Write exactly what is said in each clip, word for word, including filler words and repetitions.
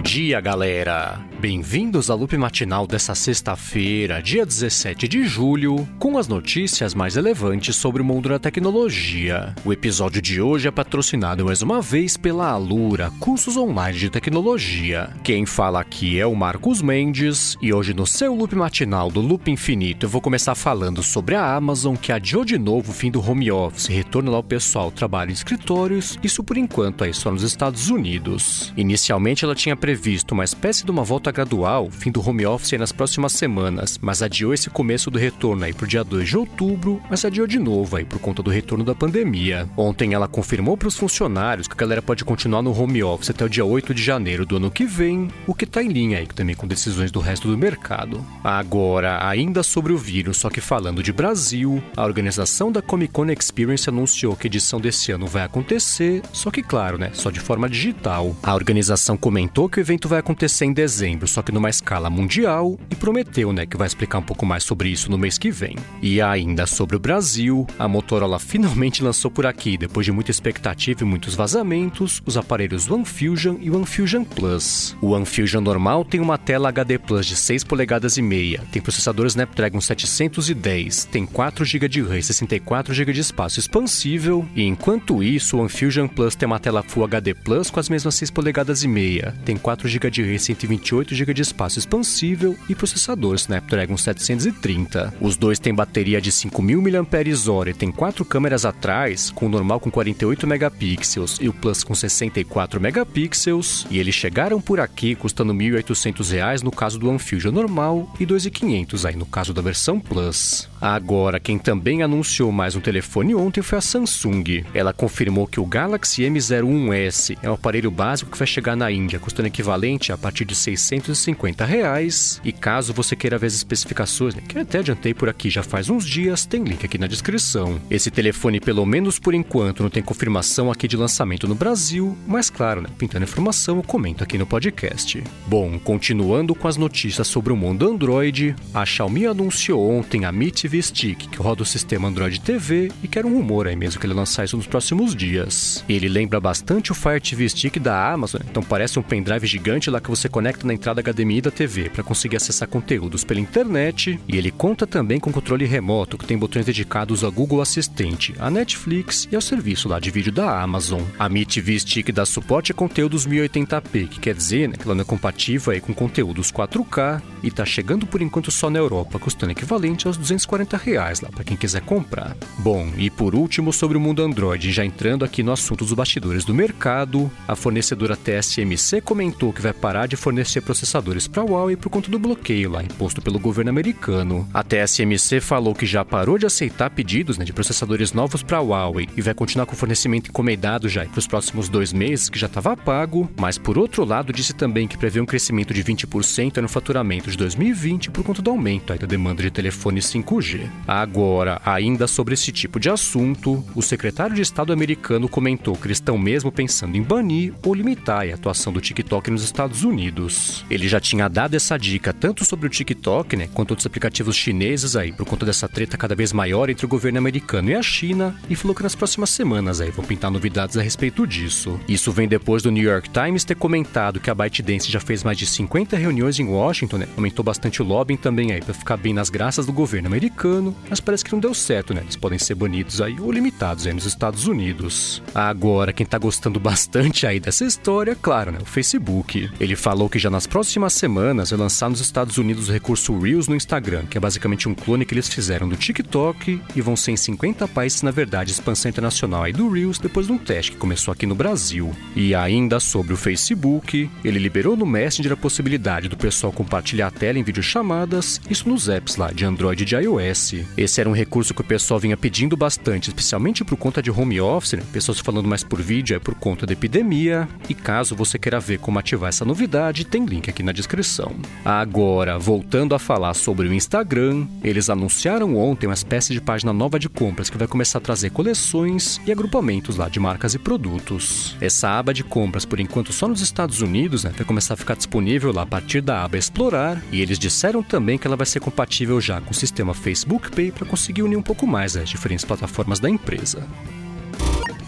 dia, galera! Bem-vindos ao loop matinal dessa sexta-feira, dia dezessete de julho, com as notícias mais relevantes sobre o mundo da tecnologia. O episódio de hoje é patrocinado mais uma vez pela Alura, cursos online de tecnologia. Quem fala aqui é o Marcos Mendes, e hoje no seu loop matinal do Loop Infinito eu vou começar falando sobre a Amazon, que adiou de novo o fim do home office, retorno lá ao pessoal trabalha em escritórios, isso por enquanto aí só nos Estados Unidos. Inicialmente ela tinha previsto uma espécie de uma volta gradual, fim do home office aí nas próximas semanas, mas adiou esse começo do retorno aí pro dia dois de outubro, mas adiou de novo aí por conta do retorno da pandemia. Ontem ela confirmou para os funcionários que a galera pode continuar no home office até o dia oito de janeiro do ano que vem, o que tá em linha aí também com decisões do resto do mercado. Agora, ainda sobre o vírus, só que falando de Brasil, a organização da Comic Con Experience anunciou que a edição desse ano vai acontecer, só que claro, né, só de forma digital. A organização comentou que o evento vai acontecer em dezembro, só que numa escala mundial, e prometeu, né, que vai explicar um pouco mais sobre isso no mês que vem. E ainda sobre o Brasil, a Motorola finalmente lançou por aqui, depois de muita expectativa e muitos vazamentos, os aparelhos One Fusion e One Fusion Plus. O One Fusion normal tem uma tela H D Plus de seis polegadas e meia, tem processador Snapdragon setecentos e dez, tem quatro gigas de RAM e sessenta e quatro gigas de espaço expansível, e enquanto isso, o One Fusion Plus tem uma tela Full H D Plus com as mesmas seis polegadas e meia, tem quatro gigas de RAM e cento e vinte e oito gigas de espaço expansível e processador Snapdragon setecentos e trinta. Os dois têm bateria de cinco mil miliampères-hora e tem quatro câmeras atrás, com o normal com quarenta e oito megapixels e o Plus com sessenta e quatro megapixels, e eles chegaram por aqui custando mil e oitocentos reais no caso do One Fusion normal e dois mil e quinhentos aí no caso da versão Plus. Agora, quem também anunciou mais um telefone ontem foi a Samsung. Ela confirmou que o Galaxy M zero um S é um aparelho básico que vai chegar na Índia, custando equivalente a partir de seiscentos e cinquenta reais. E caso você queira ver as especificações, né, que eu até adiantei por aqui já faz uns dias, tem link aqui na descrição. Esse telefone, pelo menos por enquanto, não tem confirmação aqui de lançamento no Brasil, mas claro, né, pintando informação, eu comento aqui no podcast. Bom, continuando com as notícias sobre o mundo Android, a Xiaomi anunciou ontem a Mi T V Stick, que roda o sistema Android T V e que era um rumor aí mesmo que ele lançar isso nos próximos dias. Ele lembra bastante o Fire T V Stick da Amazon, então parece um pendrive gigante lá que você conecta na entrada H D M I da T V para conseguir acessar conteúdos pela internet, e ele conta também com controle remoto que tem botões dedicados ao Google Assistente, à Netflix e ao serviço lá de vídeo da Amazon. A Mi T V Stick dá suporte a conteúdos mil e oitenta p, que quer dizer, né, que ela não é compatível aí com conteúdos quatro K e tá chegando por enquanto só na Europa, custando equivalente aos duzentos e quarenta reais lá para quem quiser comprar. Bom, e por último sobre o mundo Android, já entrando aqui no assunto dos bastidores do mercado, a fornecedora T S M C comentou que vai parar de fornecer processadores para a Huawei por conta do bloqueio lá imposto pelo governo americano. A T S M C falou que já parou de aceitar pedidos, né, de processadores novos para a Huawei e vai continuar com o fornecimento encomendado já para os próximos dois meses, que já estava pago, mas por outro lado disse também que prevê um crescimento de vinte por cento no faturamento de dois mil e vinte por conta do aumento aí da demanda de telefones cinco G. Agora, ainda sobre esse tipo de assunto, o secretário de Estado americano comentou que eles estão mesmo pensando em banir ou limitar a atuação do TikTok nos Estados Unidos. Ele já tinha dado essa dica tanto sobre o TikTok, né, quanto outros aplicativos chineses aí, por conta dessa treta cada vez maior entre o governo americano e a China, e falou que nas próximas semanas aí vão pintar novidades a respeito disso. Isso vem depois do New York Times ter comentado que a ByteDance já fez mais de cinquenta reuniões em Washington, né, aumentou bastante o lobbying também aí para ficar bem nas graças do governo americano, mas parece que não deu certo, né, eles podem ser banidos aí ou limitados aí nos Estados Unidos. Agora, quem tá gostando bastante aí dessa história, claro, né, o Facebook. Ele falou que já nas próximas semanas vai lançar nos Estados Unidos o recurso Reels no Instagram, que é basicamente um clone que eles fizeram do TikTok, e vão ser em cinquenta países, na verdade, expansão internacional aí do Reels, depois de um teste que começou aqui no Brasil. E ainda sobre o Facebook, ele liberou no Messenger a possibilidade do pessoal compartilhar a tela em videochamadas, isso nos apps lá de Android e de iOS. Esse era um recurso que o pessoal vinha pedindo bastante, especialmente por conta de home office, né? Pessoas falando mais por vídeo é por conta da epidemia, e caso você queira ver como ativar essa novidade, tem link aqui na descrição. Agora, voltando a falar sobre o Instagram, eles anunciaram ontem uma espécie de página nova de compras que vai começar a trazer coleções e agrupamentos lá de marcas e produtos. Essa aba de compras, por enquanto só nos Estados Unidos, né, vai começar a ficar disponível lá a partir da aba Explorar, e eles disseram também que ela vai ser compatível já com o sistema Facebook Pay para conseguir unir um pouco mais as diferentes plataformas da empresa.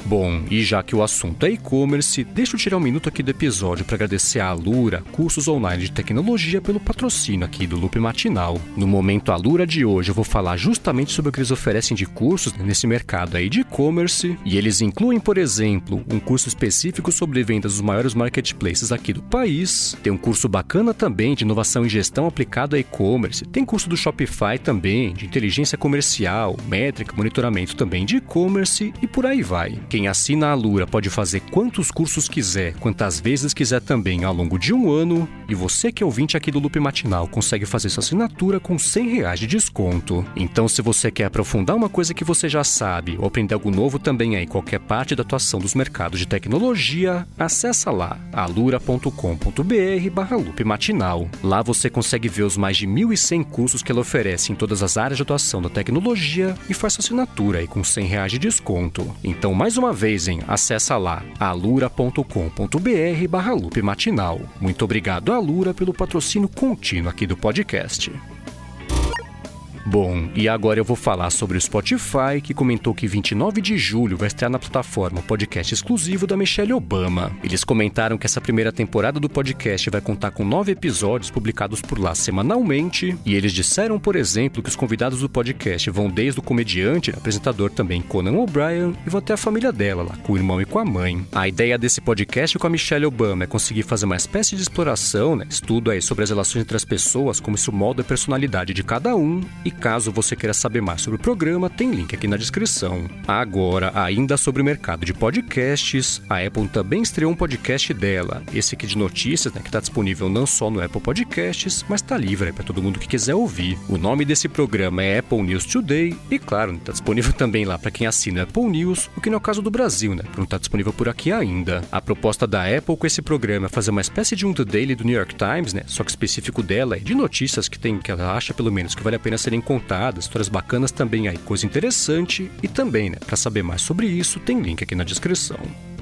Bom, e já que o assunto é e-commerce, deixa eu tirar um minuto aqui do episódio para agradecer a Alura, cursos online de tecnologia, pelo patrocínio aqui do Loop Matinal. No Momento Alura de hoje eu vou falar justamente sobre o que eles oferecem de cursos nesse mercado aí de e-commerce, e eles incluem, por exemplo, um curso específico sobre vendas dos maiores marketplaces aqui do país, tem um curso bacana também de inovação e gestão aplicado a e-commerce, tem curso do Shopify também, de inteligência comercial, métrica, monitoramento também de e-commerce e por aí vai. Quem assina a Alura pode fazer quantos cursos quiser, quantas vezes quiser também ao longo de um ano, e você que é ouvinte aqui do Loop Matinal consegue fazer sua assinatura com cem reais de desconto. Então, se você quer aprofundar uma coisa que você já sabe ou aprender algo novo também aí em qualquer parte da atuação dos mercados de tecnologia, acessa lá alura ponto com ponto br barra Loop Matinal. Lá você consegue ver os mais de mil e cem cursos que ela oferece em todas as áreas de atuação da tecnologia e faz sua assinatura aí com cem reais de desconto. Então, mais uma vez, hein, acessa lá alura ponto com ponto br barra Loop Matinal. Muito obrigado, Alura, pelo patrocínio contínuo aqui do podcast. Bom, e agora eu vou falar sobre o Spotify, que comentou que vinte e nove de julho vai estrear na plataforma um podcast exclusivo da Michelle Obama. Eles comentaram que essa primeira temporada do podcast vai contar com nove episódios publicados por lá semanalmente, e eles disseram, por exemplo, que os convidados do podcast vão desde o comediante, apresentador também Conan O'Brien, e vão até a família dela lá, com o irmão e com a mãe. A ideia desse podcast com a Michelle Obama é conseguir fazer uma espécie de exploração, né, estudo aí sobre as relações entre as pessoas, como isso molda a personalidade de cada um, e caso você queira saber mais sobre o programa, tem link aqui na descrição. Agora, ainda sobre o mercado de podcasts, a Apple também estreou um podcast dela, esse aqui de notícias, né, que está disponível não só no Apple Podcasts, mas está livre para todo mundo que quiser ouvir. O nome desse programa é Apple News Today e, claro, está disponível também lá para quem assina Apple News, o que não é o caso do Brasil, né, porque não está disponível por aqui ainda. A proposta da Apple com esse programa é fazer uma espécie de um The Daily do New York Times, né, só que específico dela é de notícias que tem, que ela acha pelo menos que vale a pena serem contadas, histórias bacanas também aí, coisa interessante, e também, né, para saber mais sobre isso, tem link aqui na descrição.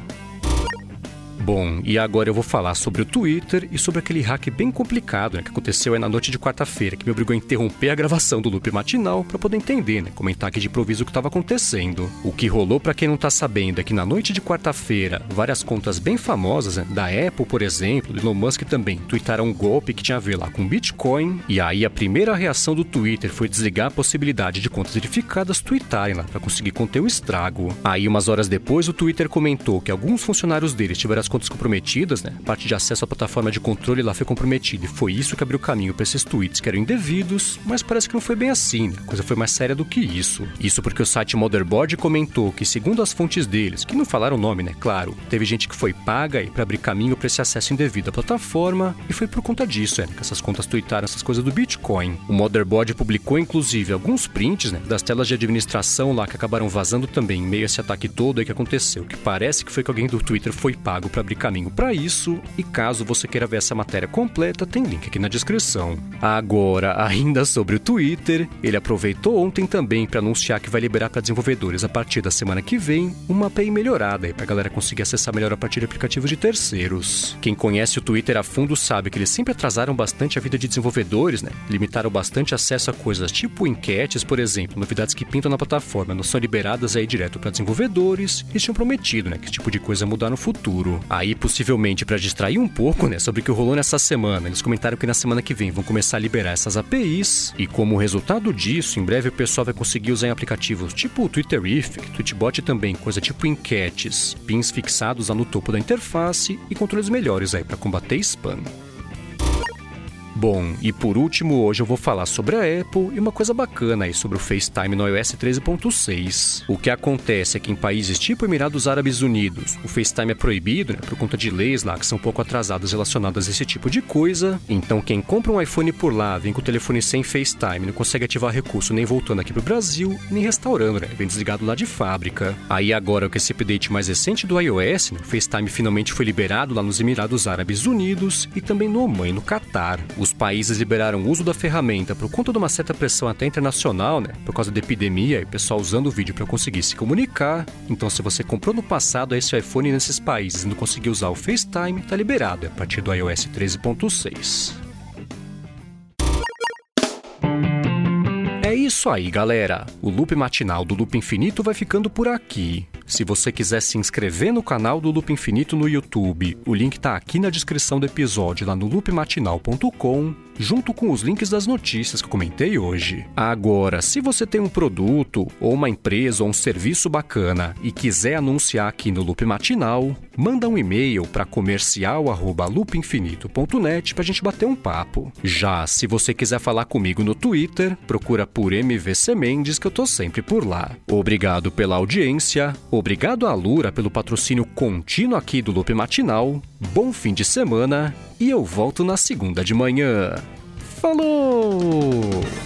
Bom, e agora eu vou falar sobre o Twitter e sobre aquele hack bem complicado, né, que aconteceu aí na noite de quarta-feira, que me obrigou a interromper a gravação do Loop Matinal para poder entender, né, comentar aqui de improviso o que estava acontecendo. O que rolou, para quem não tá sabendo, é que na noite de quarta-feira, várias contas bem famosas, né, da Apple, por exemplo, do Elon Musk também, tweetaram um golpe que tinha a ver lá com Bitcoin, e aí a primeira reação do Twitter foi desligar a possibilidade de contas verificadas tweetarem lá para conseguir conter o estrago. Aí, umas horas depois, o Twitter comentou que alguns funcionários deles tiveram as contas comprometidas, né? A parte de acesso à plataforma de controle lá foi comprometida, e foi isso que abriu caminho para esses tweets que eram indevidos, mas parece que não foi bem assim, né? A coisa foi mais séria do que isso. Isso porque o site Motherboard comentou que, segundo as fontes deles, que não falaram o nome, né? Claro, teve gente que foi paga aí para abrir caminho para esse acesso indevido à plataforma, e foi por conta disso, é, que essas contas tweetaram essas coisas do Bitcoin. O Motherboard publicou, inclusive, alguns prints, né, das telas de administração lá que acabaram vazando também em meio a esse ataque todo aí que aconteceu, que parece que foi que alguém do Twitter foi pago para abrir caminho para isso, e caso você queira ver essa matéria completa, tem link aqui na descrição. Agora, ainda sobre o Twitter, ele aproveitou ontem também para anunciar que vai liberar para desenvolvedores a partir da semana que vem uma A P I melhorada para a galera conseguir acessar melhor a partir de aplicativos de terceiros. Quem conhece o Twitter a fundo sabe que eles sempre atrasaram bastante a vida de desenvolvedores, né? Limitaram bastante acesso a coisas tipo enquetes, por exemplo, novidades que pintam na plataforma não são liberadas aí direto para desenvolvedores, e tinham prometido, né, que esse tipo de coisa ia mudar no futuro. Aí, possivelmente para distrair um pouco, né, sobre o que rolou nessa semana, eles comentaram que na semana que vem vão começar a liberar essas A P Is, e como resultado disso, em breve o pessoal vai conseguir usar em aplicativos tipo o Twitterific, Tweetbot também, coisa tipo enquetes, pins fixados lá no topo da interface e controles melhores aí para combater spam. Bom, e por último, hoje eu vou falar sobre a Apple e uma coisa bacana aí sobre o FaceTime no iOS treze ponto seis. O que acontece é que em países tipo Emirados Árabes Unidos, o FaceTime é proibido, né, por conta de leis lá que são um pouco atrasadas relacionadas a esse tipo de coisa. Então quem compra um iPhone por lá, vem com o telefone sem FaceTime, não consegue ativar recurso nem voltando aqui pro Brasil, nem restaurando, né, vem desligado lá de fábrica. Aí agora, com esse update mais recente do iOS, né, o FaceTime finalmente foi liberado lá nos Emirados Árabes Unidos e também no Omã e no Catar. Os países liberaram o uso da ferramenta por conta de uma certa pressão até internacional, né? Por causa da epidemia e o pessoal usando o vídeo para conseguir se comunicar. Então, se você comprou no passado esse iPhone nesses países e não conseguiu usar o FaceTime, tá liberado a partir do iOS treze ponto seis. É isso aí, galera. O Loop Matinal do Loop Infinito vai ficando por aqui. Se você quiser se inscrever no canal do Loop Infinito no YouTube, o link tá aqui na descrição do episódio lá no loop matinal ponto com, junto com os links das notícias que eu comentei hoje. Agora, se você tem um produto, ou uma empresa, ou um serviço bacana e quiser anunciar aqui no Loop Matinal, manda um e-mail para comercial arroba loop infinito ponto net pra gente bater um papo. Já se você quiser falar comigo no Twitter, procura por M V C Mendes que eu tô sempre por lá. Obrigado pela audiência, obrigado à Alura pelo patrocínio contínuo aqui do Loop Matinal, bom fim de semana e eu volto na segunda de manhã. Falou!